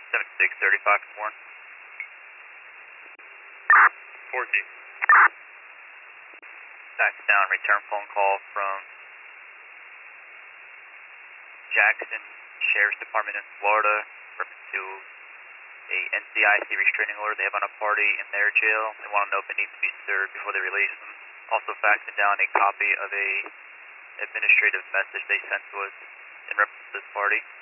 7635 Warren. 14. Back down, return phone call from Jackson Sheriff's Department in Florida to a NCIC restraining order they have on a party in their jail. They want to know if it needs to be served before they release them. Also faxing down a copy of a administrative message they sent to us in reference to this party.